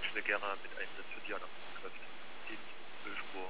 mir gerne mit ein, das für die auch noch zutrifft. Dienst, 12